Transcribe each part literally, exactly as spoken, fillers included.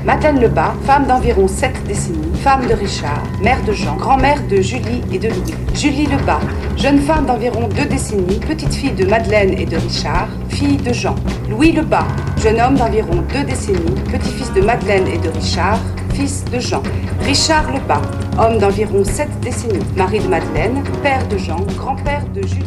Madeleine Lebas, femme d'environ sept décennies, femme de Richard, mère de Jean, grand-mère de Julie et de Louis. Julie Lebas, jeune femme d'environ deux décennies, petite fille de Madeleine et de Richard, fille de Jean. Louis Lebas, jeune homme d'environ deux décennies, petit-fils de Madeleine et de Richard, fils de Jean. Richard Lebas, homme d'environ sept décennies, mari de Madeleine, père de Jean, grand-père de Julie.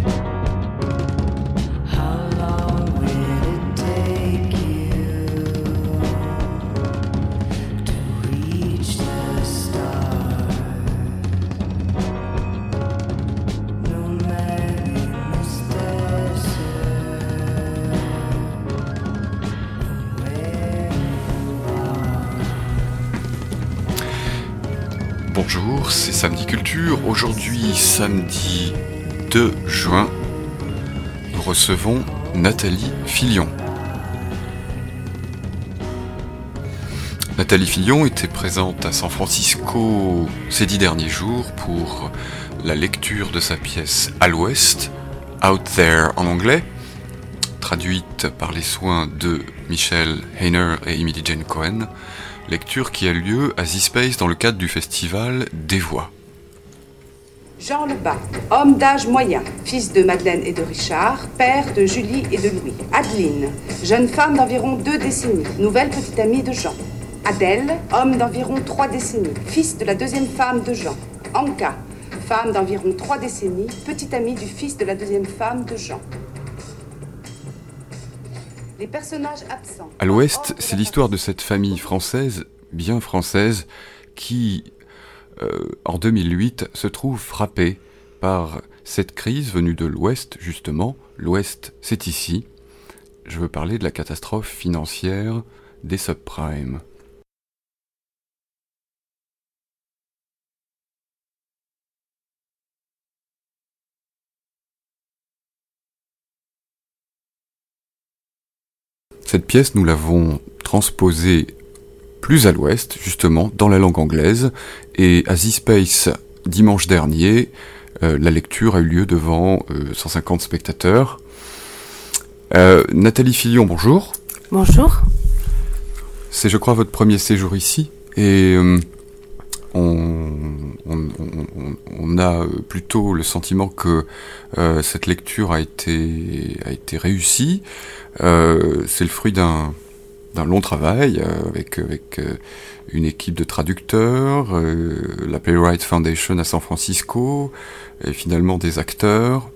Bonjour, c'est Samedi Culture. Aujourd'hui, samedi deux juin, nous recevons Nathalie Filion. Nathalie Filion était présente à San Francisco ces dix derniers jours pour la lecture de sa pièce À l'Ouest, Out There en anglais, traduite par les soins de Michel Heiner et Emily Jane Cohen. Lecture qui a lieu à Z-Space dans le cadre du festival Des Voix. Jean Lebas, homme d'âge moyen, fils de Madeleine et de Richard, père de Julie et de Louis. Adeline, jeune femme d'environ deux décennies, nouvelle petite amie de Jean. Adèle, homme d'environ trois décennies, fils de la deuxième femme de Jean. Anka, femme d'environ trois décennies, petite amie du fils de la deuxième femme de Jean. Les personnages absents. À l'Ouest, c'est l'histoire de cette famille française, bien française, qui, euh, en deux mille huit, se trouve frappée par cette crise venue de l'Ouest, justement. L'Ouest, c'est ici. Je veux parler de la catastrophe financière des subprimes. Cette pièce, nous l'avons transposée plus à l'ouest, justement, dans la langue anglaise, et à Z-Space, dimanche dernier, euh, la lecture a eu lieu devant euh, cent cinquante spectateurs. Euh, Nathalie Filion, bonjour. Bonjour. C'est, je crois, votre premier séjour ici, et euh, on, on, on, on a plutôt le sentiment que euh, cette lecture a été, a été réussie. Euh, c'est le fruit d'un, d'un long travail euh, avec, avec euh, une équipe de traducteurs, euh, la Playwright Foundation à San Francisco, et finalement des acteurs.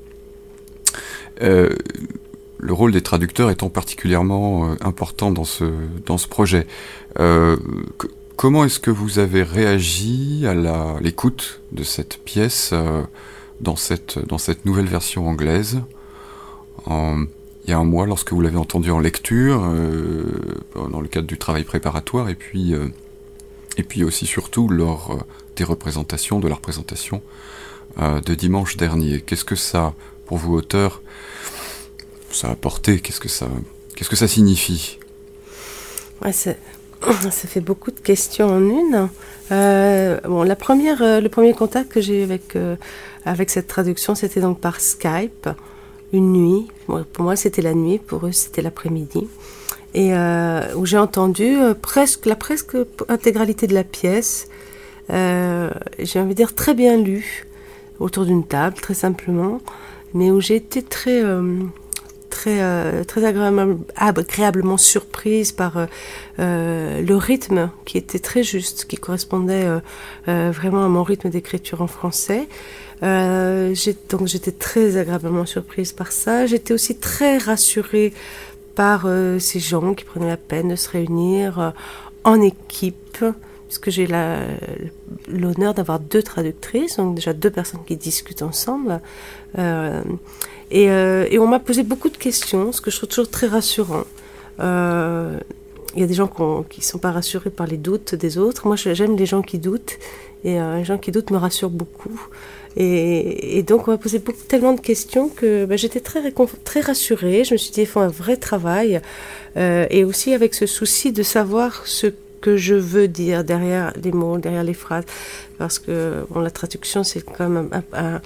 Euh, le rôle des traducteurs étant particulièrement euh, important dans ce, dans ce projet. Euh, que, comment est-ce que vous avez réagi à la, l'écoute de cette pièce euh, dans, cette, dans cette nouvelle version anglaise en, il y a un mois, lorsque vous l'avez entendu en lecture, euh, dans le cadre du travail préparatoire, et puis, euh, et puis aussi surtout lors euh, des représentations, de la représentation euh, de dimanche dernier. Qu'est-ce que ça, pour vous auteurs, ça a apporté? Qu'est-ce que ça, qu'est-ce que ça signifie? Ouais, ça fait beaucoup de questions en une. Euh, bon, la première, euh, le premier contact que j'ai eu avec, euh, avec cette traduction, c'était donc par Skype. Une nuit, pour moi c'était la nuit, pour eux c'était l'après-midi, et euh, où j'ai entendu euh, presque la presque intégralité de la pièce, euh, j'ai envie de dire très bien lue, autour d'une table, très simplement, mais où j'ai été très, euh, très, euh, très agréable, agréablement surprise par euh, euh, le rythme qui était très juste, qui correspondait euh, euh, vraiment à mon rythme d'écriture en français. Euh, j'ai, donc j'étais très agréablement surprise par ça. J'étais aussi très rassurée par euh, ces gens qui prenaient la peine de se réunir euh, en équipe, puisque j'ai la, l'honneur d'avoir deux traductrices, donc déjà deux personnes qui discutent ensemble. Euh, et, euh, et on m'a posé beaucoup de questions, ce que je trouve toujours très rassurant. Euh, il y a des gens qui ne sont pas rassurés par les doutes des autres. Moi, j'aime les gens qui doutent, et euh, les gens qui doutent me rassurent beaucoup. Et, et donc, on m'a posé beaucoup, tellement de questions que bah, j'étais très, réconf- très rassurée. Je me suis dit, ils font un vrai travail. Euh, et aussi avec ce souci de savoir ce que je veux dire derrière les mots, derrière les phrases. Parce que bon, la traduction, c'est quand même un, un,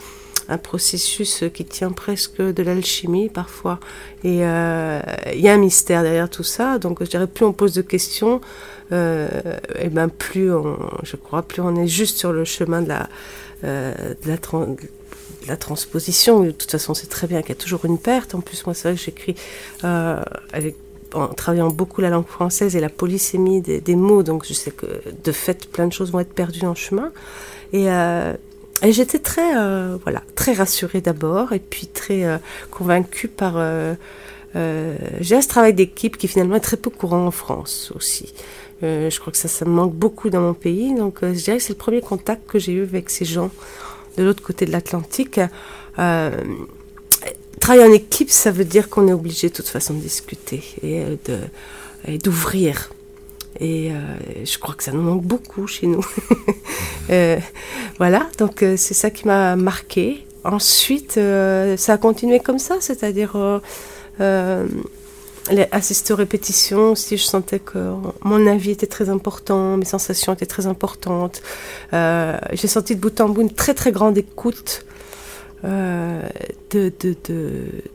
un processus qui tient presque de l'alchimie parfois. Et il euh, y a un mystère derrière tout ça. Donc je dirais, plus on pose de questions, euh, et ben plus on, je crois, plus on est juste sur le chemin de la, euh, de la, tra- de la transposition. De toute façon, c'est très bien qu'il y a toujours une perte. En plus, moi, c'est vrai que j'écris euh, avec en travaillant beaucoup la langue française et la polysémie des, des mots, donc je sais que de fait plein de choses vont être perdues en chemin. Et, euh, et j'étais très, euh, voilà, très rassurée d'abord, et puis très euh, convaincue par euh, euh, j'ai ce travail d'équipe qui finalement est très peu courant en France aussi. Euh, je crois que ça, ça me manque beaucoup dans mon pays, donc euh, je dirais que c'est le premier contact que j'ai eu avec ces gens de l'autre côté de l'Atlantique. Euh, Travailler en équipe, ça veut dire qu'on est obligé de toute façon de discuter et, de, et d'ouvrir. Et euh, je crois que ça nous manque beaucoup chez nous. euh, voilà, donc euh, c'est ça qui m'a marqué. Ensuite, euh, ça a continué comme ça, c'est-à-dire euh, euh, assister aux répétitions. Si je sentais que mon avis était très important, mes sensations étaient très importantes. Euh, j'ai senti de bout en bout une très très grande écoute. Euh, de, de, de,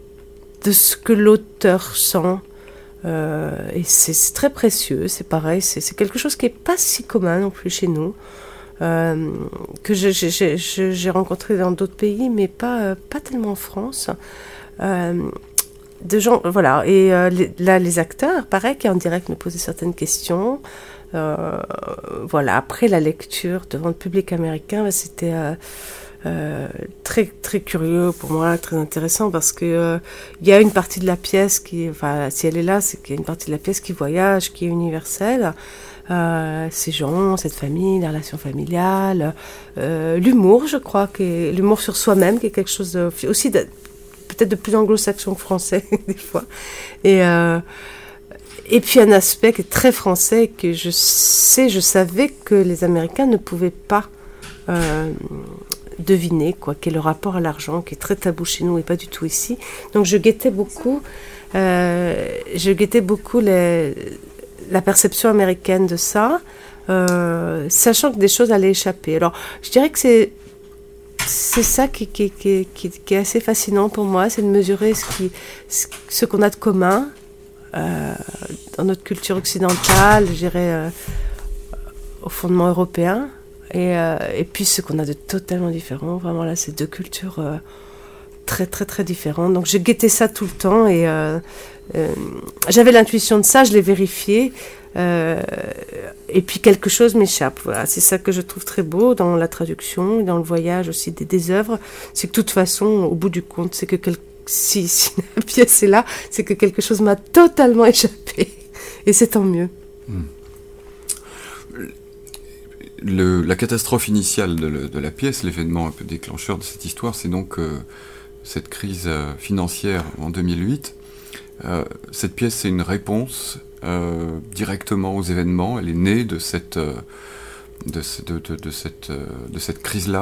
de ce que l'auteur sent. Euh, et c'est, c'est très précieux, c'est pareil, c'est, c'est quelque chose qui n'est pas si commun non plus chez nous, euh, que je, je, je, je, j'ai rencontré dans d'autres pays, mais pas, euh, pas tellement en France. Euh, de gens, voilà, et euh, les, là, les acteurs, pareil, qui en direct me posaient certaines questions. Euh, voilà, après la lecture devant le public américain, bah, c'était... Euh, Euh, très très curieux pour moi, très intéressant, parce que euh, il y a une partie de la pièce qui, enfin si elle est là, c'est qu'il y a une partie de la pièce qui voyage, qui est universelle. Euh, ces gens, cette famille, les relations familiales, euh, l'humour, je crois, qui est, l'humour sur soi-même, qui est quelque chose de, aussi de, peut-être de plus anglo-saxon que français des fois. Et euh, et puis un aspect qui est très français, que je sais, je savais que les Américains ne pouvaient pas euh, deviner, quoi, qui est le rapport à l'argent, qui est très tabou chez nous et pas du tout ici. Donc je guettais beaucoup, euh, je guettais beaucoup les, la perception américaine de ça, euh, sachant que des choses allaient échapper. Alors je dirais que c'est c'est ça qui, qui, qui, qui, qui est assez fascinant pour moi, c'est de mesurer ce, qui, ce, ce qu'on a de commun euh, dans notre culture occidentale, je dirais euh, au fondement européen. Et, euh, et puis ce qu'on a de totalement différent, vraiment là, c'est deux cultures euh, très très très différentes. Donc j'ai guetté ça tout le temps et euh, euh, j'avais l'intuition de ça, je l'ai vérifié. Euh, et puis quelque chose m'échappe. Voilà, c'est ça que je trouve très beau dans la traduction, dans le voyage aussi des, des œuvres. C'est que de toute façon, au bout du compte, c'est que quel... si, si la pièce est là, c'est que quelque chose m'a totalement échappé. Et c'est tant mieux. Hmm. Le, la catastrophe initiale de, le, de la pièce, l'événement un peu déclencheur de cette histoire, c'est donc euh, cette crise euh, financière en deux mille huit. Euh, cette pièce, c'est une réponse euh, directement aux événements. Elle est née de cette, euh, de, de, de, de cette, euh, de cette crise-là.